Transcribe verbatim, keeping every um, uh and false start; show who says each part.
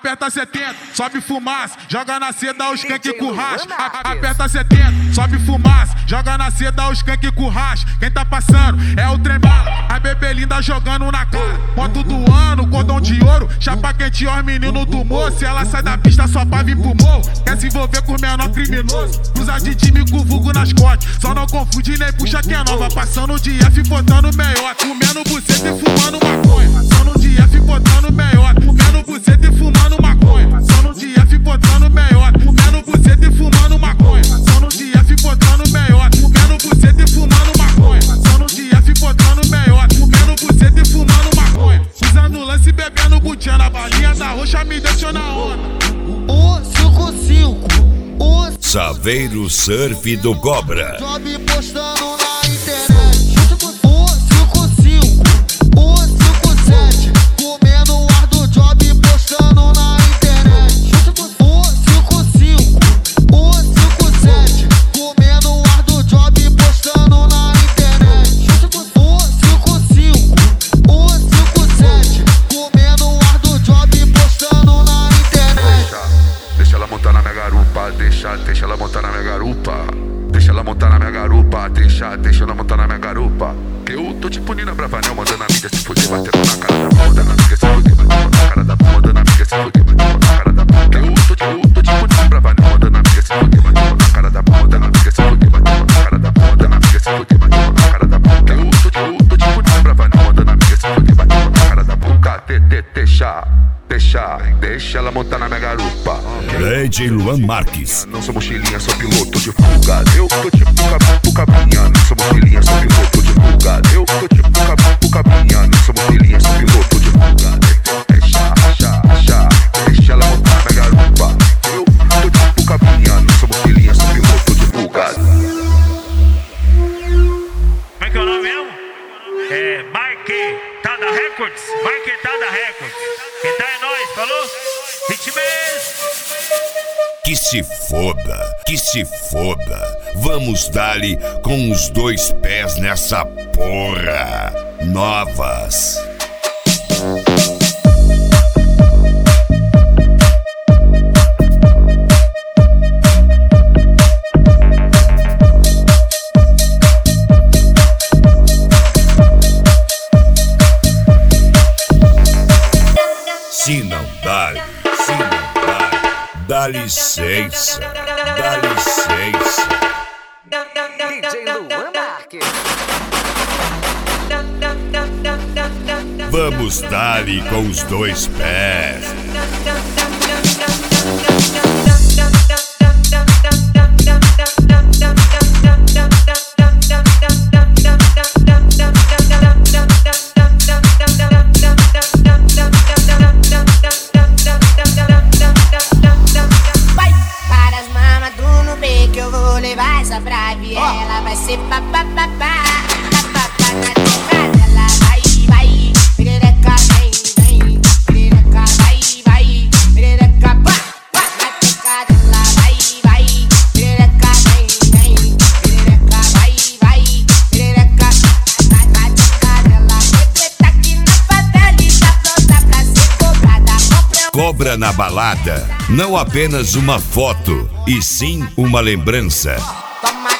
Speaker 1: Aperta setenta, sobe fumaça, joga na seda os skunk com racha. Aperta setenta, sobe fumaça, joga na seda os skunk com racha. Quem tá passando é o trem bala, a bebê linda jogando na cara. Moto do ano, cordão de ouro, chapa quente ó, os meninos do moço. Se ela sai da pista só pra vir pro morro, quer se envolver com o menor criminoso. Cruza de time com vulgo nas costas, só não confunde nem puxa que é nova. Passando de F botando meiota, comendo buceta e fumando maconha. Passando de F botando meiota, comendo buceta e fumando maconha. Passando de F botando meiota, comendo buceta e fumando maconha. Passando de F botando meiota, comendo buceta e fumando maconha. Passando de F botando meiota, comendo buceta e fumando maconha. Usando lance e bebendo butinha, na balinha da roxa me deixou na onda.
Speaker 2: O cinco cinco, o
Speaker 3: Saveiro Surf do Cobra.
Speaker 2: Job postando na internet. O cinco cinco, o cinco sete, comendo o ar do job postando na internet. O cinco cinco, o cinco sete, comendo o ar do job postando na internet. O cinco cinco, o cinco sete, comendo o ar do job postando na internet.
Speaker 4: Deixa ela montar na minha garupa, deixa, deixa ela montar na minha garupa. Deixa ela montar na minha garupa, deixa, deixa ela montar na minha garupa. Que eu tô tipo Nina Bravanel, mandando a mídia se fuder, batendo na cara da bunda, mandando a amiga se fuder, batendo na cara da bunda, mandando a amiga se fuder, batendo na cara da bunda. Que eu tô tipo, eu tô tipo Nina Bravanel, mandando a amiga se fuder, batendo na cara da bunda, mandando a amiga se fuder, batendo na cara da bunda, mandando a amiga se fuder, batendo na cara da bunda. Que eu tô tipo, eu tô tipo Nina Bravanel, mandando a amiga se fuder, batendo na cara da bunda. De, de, deixa, deixa, deixa ela montar na minha garupa.
Speaker 3: D J Luan Marques.
Speaker 4: Não sou mochilinha, sou piloto de fuga. Eu tô tipo cabu, cabinha. Não sou mochilinha, sou piloto de fuga. Eu tô tipo cabu, cabinha. Não sou mochilinha, sou piloto de fuga. Deixa, deixa, deixa, deixa ela montar na minha garupa. Eu tô tipo cabinha. Não sou mochilinha, sou piloto de fuga.
Speaker 5: Como é que é o nome mesmo? É Marquetada Records. Marquetada Records. Quem tá é nós, falou? Hit mesmo.
Speaker 3: Que se foda, que se foda. Vamos dar-lhe com os dois pés nessa porra. Novas. Se não dá-lhe, se não dá-lhe, dá licença, dá licença.
Speaker 6: D J Luan Marques.
Speaker 3: Vamos dar-lhe com os dois pés.
Speaker 7: Pra vir, ela vai ser papapá. Papapá na tocada, ela vai, vai. Perereca, vem, vem. Perereca, vai, vai. Perereca, pá, pá. Na tocada, ela vai, vai. Perereca, vem, vem. Perereca, vai, vai. Perereca, na tocada, ela representa aqui na favela e tá pronta pra ser cobrada.
Speaker 3: Cobra na balada, não apenas uma foto, e sim uma lembrança.
Speaker 7: Toma